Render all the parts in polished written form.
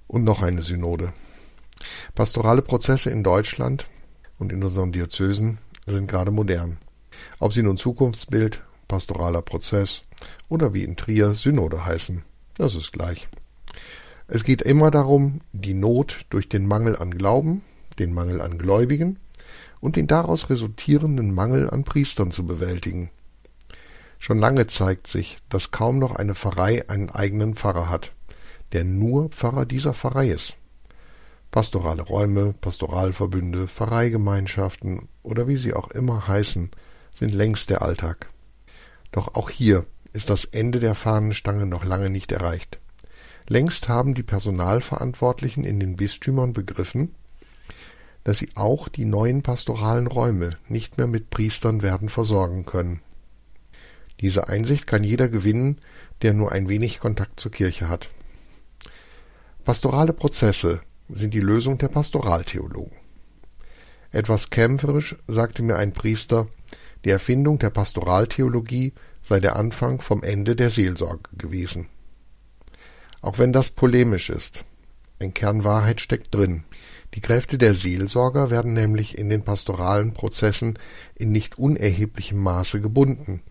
Und noch eine Synode. Pastorale Prozesse in Deutschland und in unseren Diözesen sind gerade modern. Ob sie nun Zukunftsbild, pastoraler Prozess oder wie in Trier Synode heißen, das ist gleich. Es geht immer darum, die Not durch den Mangel an Glauben, den Mangel an Gläubigen und den daraus resultierenden Mangel an Priestern zu bewältigen. Schon lange zeigt sich, dass kaum noch eine Pfarrei einen eigenen Pfarrer hat, der nur Pfarrer dieser Pfarrei ist. Pastorale Räume, Pastoralverbünde, Pfarreigemeinschaften oder wie sie auch immer heißen, sind längst der Alltag. Doch auch hier ist das Ende der Fahnenstange noch lange nicht erreicht. Längst haben die Personalverantwortlichen in den Bistümern begriffen, dass sie auch die neuen pastoralen Räume nicht mehr mit Priestern werden versorgen können. Diese Einsicht kann jeder gewinnen, der nur ein wenig Kontakt zur Kirche hat. Pastorale Prozesse sind die Lösung der Pastoraltheologen. Etwas kämpferisch sagte mir ein Priester, die Erfindung der Pastoraltheologie sei der Anfang vom Ende der Seelsorge gewesen. Auch wenn das polemisch ist, ein Kern Wahrheit steckt drin. Die Kräfte der Seelsorger werden nämlich in den pastoralen Prozessen in nicht unerheblichem Maße gebunden.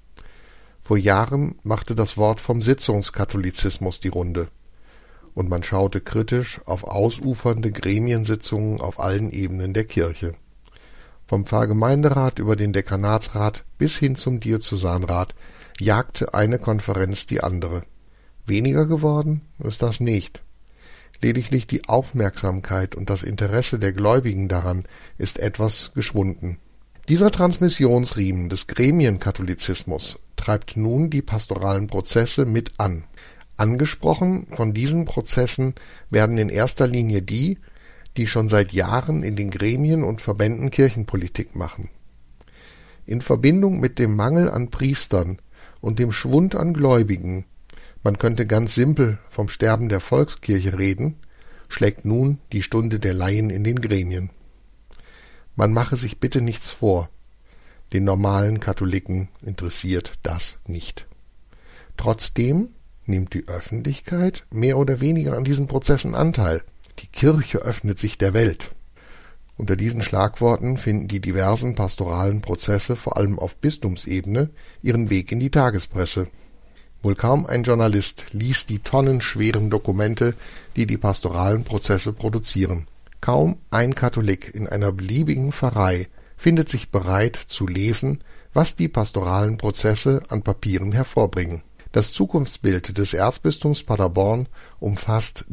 Vor Jahren machte das Wort vom Sitzungskatholizismus die Runde, und man schaute kritisch auf ausufernde Gremiensitzungen auf allen Ebenen der Kirche. Vom Pfarrgemeinderat über den Dekanatsrat bis hin zum Diözesanrat jagte eine Konferenz die andere. Weniger geworden ist das nicht. Lediglich die Aufmerksamkeit und das Interesse der Gläubigen daran ist etwas geschwunden. Dieser Transmissionsriemen des Gremienkatholizismus treibt nun die pastoralen Prozesse mit an. Angesprochen von diesen Prozessen werden in erster Linie die schon seit Jahren in den Gremien und Verbänden Kirchenpolitik machen. In Verbindung mit dem Mangel an Priestern und dem Schwund an Gläubigen, man könnte ganz simpel vom Sterben der Volkskirche reden, schlägt nun die Stunde der Laien in den Gremien. Man mache sich bitte nichts vor, den normalen Katholiken interessiert das nicht. Trotzdem nimmt die Öffentlichkeit mehr oder weniger an diesen Prozessen Anteil. Die Kirche öffnet sich der Welt. Unter diesen Schlagworten finden die diversen pastoralen Prozesse vor allem auf Bistumsebene ihren Weg in die Tagespresse. Wohl kaum ein Journalist liest die tonnenschweren Dokumente, die die pastoralen Prozesse produzieren. Kaum ein Katholik in einer beliebigen Pfarrei findet sich bereit zu lesen, was die pastoralen Prozesse an Papieren hervorbringen. Das Zukunftsbild des Erzbistums Paderborn umfasst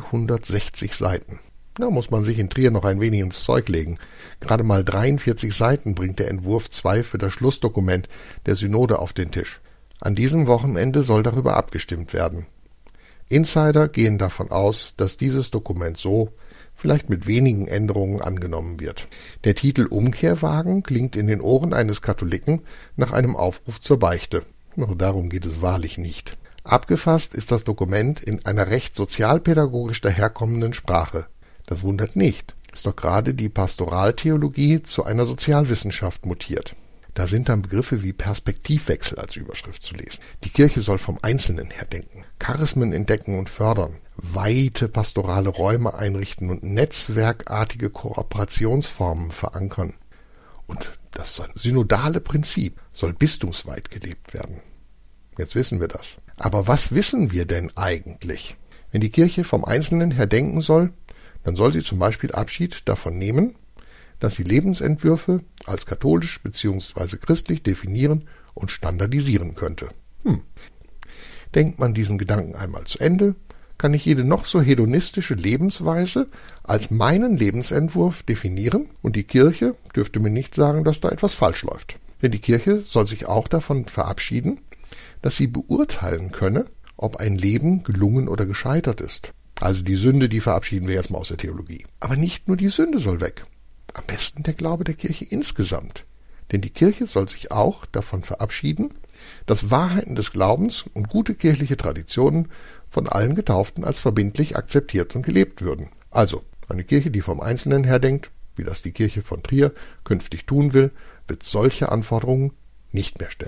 360 Seiten. Da muss man sich in Trier noch ein wenig ins Zeug legen. Gerade mal 43 Seiten bringt der Entwurf 2 für das Schlussdokument der Synode auf den Tisch. An diesem Wochenende soll darüber abgestimmt werden. Insider gehen davon aus, dass dieses Dokument so, vielleicht mit wenigen Änderungen, angenommen wird. Der Titel Umkehrwagen klingt in den Ohren eines Katholiken nach einem Aufruf zur Beichte. Nur darum geht es wahrlich nicht. Abgefasst ist das Dokument in einer recht sozialpädagogisch daherkommenden Sprache. Das wundert nicht, ist doch gerade die Pastoraltheologie zu einer Sozialwissenschaft mutiert. Da sind dann Begriffe wie Perspektivwechsel als Überschrift zu lesen. Die Kirche soll vom Einzelnen her denken, Charismen entdecken und fördern, weite pastorale Räume einrichten und netzwerkartige Kooperationsformen verankern. Und das synodale Prinzip soll bistumsweit gelebt werden. Jetzt wissen wir das. Aber was wissen wir denn eigentlich? Wenn die Kirche vom Einzelnen her denken soll, dann soll sie zum Beispiel Abschied davon nehmen, dass sie Lebensentwürfe als katholisch bzw. christlich definieren und standardisieren könnte. Denkt man diesen Gedanken einmal zu Ende, kann ich jede noch so hedonistische Lebensweise als meinen Lebensentwurf definieren und die Kirche dürfte mir nicht sagen, dass da etwas falsch läuft. Denn die Kirche soll sich auch davon verabschieden, dass sie beurteilen könne, ob ein Leben gelungen oder gescheitert ist. Also die Sünde, die verabschieden wir jetzt mal aus der Theologie. Aber nicht nur die Sünde soll weg. Am besten der Glaube der Kirche insgesamt. Denn die Kirche soll sich auch davon verabschieden, dass Wahrheiten des Glaubens und gute kirchliche Traditionen von allen Getauften als verbindlich akzeptiert und gelebt würden. Also eine Kirche, die vom Einzelnen her denkt, wie das die Kirche von Trier künftig tun will, wird solche Anforderungen nicht mehr stellen.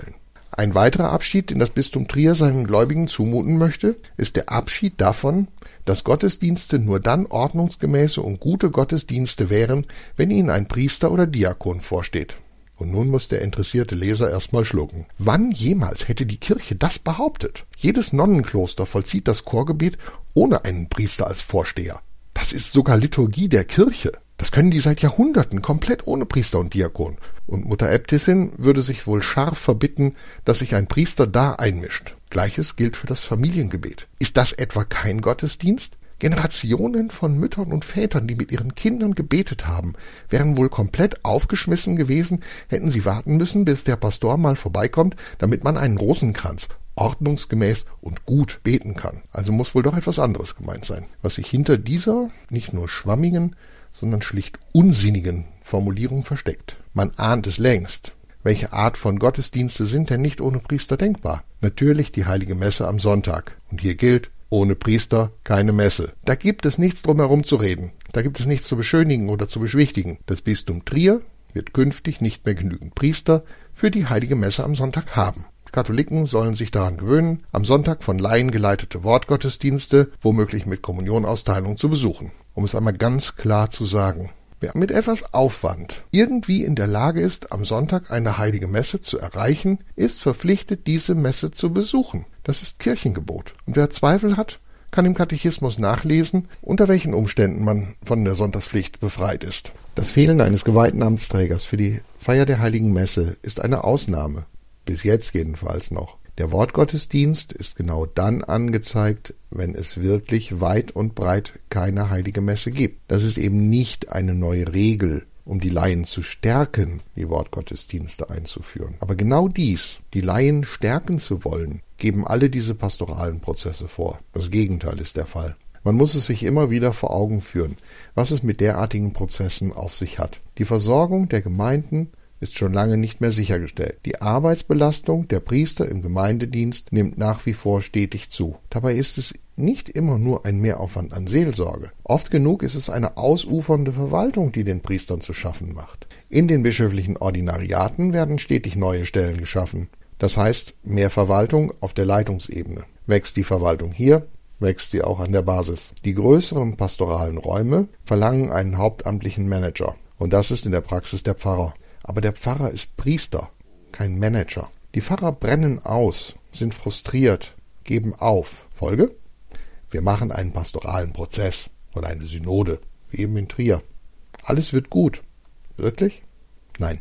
Ein weiterer Abschied, den das Bistum Trier seinen Gläubigen zumuten möchte, ist der Abschied davon, dass Gottesdienste nur dann ordnungsgemäße und gute Gottesdienste wären, wenn ihnen ein Priester oder Diakon vorsteht. Und nun muss der interessierte Leser erstmal schlucken. Wann jemals hätte die Kirche das behauptet? Jedes Nonnenkloster vollzieht das Chorgebet ohne einen Priester als Vorsteher. Das ist sogar Liturgie der Kirche. Das können die seit Jahrhunderten komplett ohne Priester und Diakon. Und Mutter Äbtissin würde sich wohl scharf verbitten, dass sich ein Priester da einmischt. Gleiches gilt für das Familiengebet. Ist das etwa kein Gottesdienst? Generationen von Müttern und Vätern, die mit ihren Kindern gebetet haben, wären wohl komplett aufgeschmissen gewesen, hätten sie warten müssen, bis der Pastor mal vorbeikommt, damit man einen Rosenkranz ordnungsgemäß und gut beten kann. Also muss wohl doch etwas anderes gemeint sein, was sich hinter dieser nicht nur schwammigen, sondern schlicht unsinnigen Formulierung versteckt. Man ahnt es längst. Welche Art von Gottesdienste sind denn nicht ohne Priester denkbar? Natürlich die heilige Messe am Sonntag. Und hier gilt, ohne Priester keine Messe. Da gibt es nichts drum herum zu reden. Da gibt es nichts zu beschönigen oder zu beschwichtigen. Das Bistum Trier wird künftig nicht mehr genügend Priester für die heilige Messe am Sonntag haben. Katholiken sollen sich daran gewöhnen, am Sonntag von Laien geleitete Wortgottesdienste, womöglich mit Kommunionausteilung, zu besuchen. Um es einmal ganz klar zu sagen: Wer mit etwas Aufwand irgendwie in der Lage ist, am Sonntag eine heilige Messe zu erreichen, ist verpflichtet, diese Messe zu besuchen. Das ist Kirchengebot. Und wer Zweifel hat, kann im Katechismus nachlesen, unter welchen Umständen man von der Sonntagspflicht befreit ist. Das Fehlen eines geweihten Amtsträgers für die Feier der heiligen Messe ist eine Ausnahme. Bis jetzt jedenfalls noch. Der Wortgottesdienst ist genau dann angezeigt, wenn es wirklich weit und breit keine heilige Messe gibt. Das ist eben nicht eine neue Regel, um die Laien zu stärken, die Wortgottesdienste einzuführen. Aber genau dies, die Laien stärken zu wollen, geben alle diese pastoralen Prozesse vor. Das Gegenteil ist der Fall. Man muss es sich immer wieder vor Augen führen, was es mit derartigen Prozessen auf sich hat. Die Versorgung der Gemeinden ist schon lange nicht mehr sichergestellt. Die Arbeitsbelastung der Priester im Gemeindedienst nimmt nach wie vor stetig zu. Dabei ist es nicht immer nur ein Mehraufwand an Seelsorge. Oft genug ist es eine ausufernde Verwaltung, die den Priestern zu schaffen macht. In den bischöflichen Ordinariaten werden stetig neue Stellen geschaffen. Das heißt, mehr Verwaltung auf der Leitungsebene. Wächst die Verwaltung hier, wächst sie auch an der Basis. Die größeren pastoralen Räume verlangen einen hauptamtlichen Manager. Und das ist in der Praxis der Pfarrer. Aber der Pfarrer ist Priester, kein Manager. Die Pfarrer brennen aus, sind frustriert, geben auf. Folge? Wir machen einen pastoralen Prozess oder eine Synode, wie eben in Trier. Alles wird gut. Wirklich? Nein.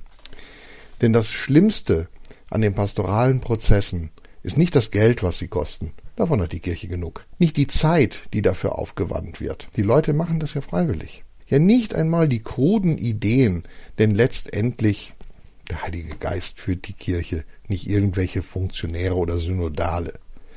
Denn das Schlimmste an den pastoralen Prozessen ist nicht das Geld, was sie kosten. Davon hat die Kirche genug. Nicht die Zeit, die dafür aufgewandt wird. Die Leute machen das ja freiwillig. Ja, nicht einmal die kruden Ideen, denn letztendlich der Heilige Geist führt die Kirche, nicht irgendwelche Funktionäre oder Synodale.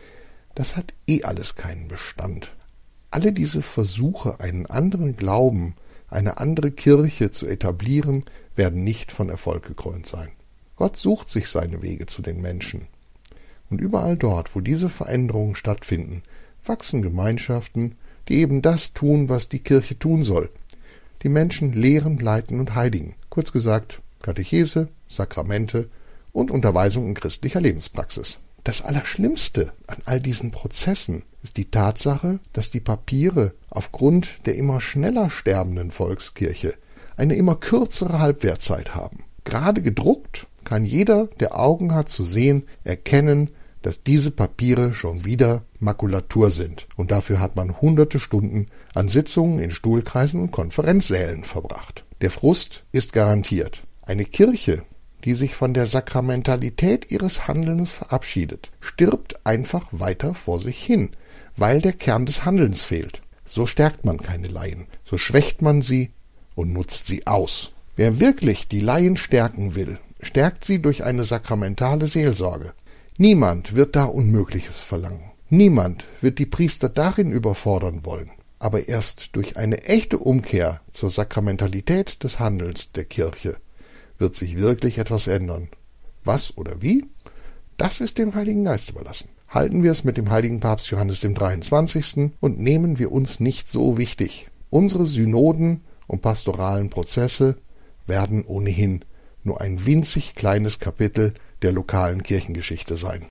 Das hat alles keinen Bestand. Alle diese Versuche, einen anderen Glauben, eine andere Kirche zu etablieren, werden nicht von Erfolg gekrönt sein. Gott sucht sich seine Wege zu den Menschen. Und überall dort, wo diese Veränderungen stattfinden, wachsen Gemeinschaften, die eben das tun, was die Kirche tun soll. Die Menschen lehren, leiten und heiligen. Kurz gesagt, Katechese, Sakramente und Unterweisung in christlicher Lebenspraxis. Das Allerschlimmste an all diesen Prozessen ist die Tatsache, dass die Papiere aufgrund der immer schneller sterbenden Volkskirche eine immer kürzere Halbwertzeit haben. Gerade gedruckt kann jeder, der Augen hat zu sehen, erkennen, dass diese Papiere schon wieder Makulatur sind. Und dafür hat man hunderte Stunden an Sitzungen in Stuhlkreisen und Konferenzsälen verbracht. Der Frust ist garantiert. Eine Kirche, die sich von der Sakramentalität ihres Handelns verabschiedet, stirbt einfach weiter vor sich hin, weil der Kern des Handelns fehlt. So stärkt man keine Laien, so schwächt man sie und nutzt sie aus. Wer wirklich die Laien stärken will, stärkt sie durch eine sakramentale Seelsorge. Niemand wird da Unmögliches verlangen. Niemand wird die Priester darin überfordern wollen. Aber erst durch eine echte Umkehr zur Sakramentalität des Handelns der Kirche wird sich wirklich etwas ändern. Was oder wie? Das ist dem Heiligen Geist überlassen. Halten wir es mit dem heiligen Papst Johannes dem 23. und nehmen wir uns nicht so wichtig. Unsere Synoden und pastoralen Prozesse werden ohnehin nur ein winzig kleines Kapitel der lokalen Kirchengeschichte sein.